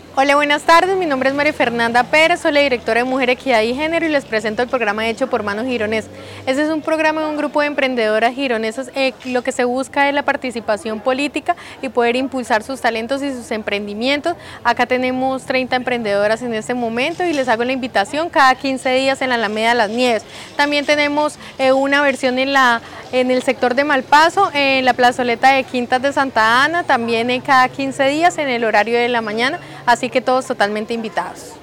Hola, buenas tardes. Mi nombre es María Fernanda Pérez, soy la directora de Mujer, Equidad y Género y les presento el programa Hecho por Manos Gironés. Este es un programa de un grupo de emprendedoras gironesas. Lo que se busca es la participación política y poder impulsar sus talentos y sus emprendimientos. Acá tenemos 30 emprendedoras en este momento y les hago la invitación cada 15 días en la Alameda de las Nieves. También tenemos una versión en el sector de Malpaso, en la plazoleta de Quintas de Santa Ana, también cada 15 días en el horario de la mañana, así que todos totalmente invitados.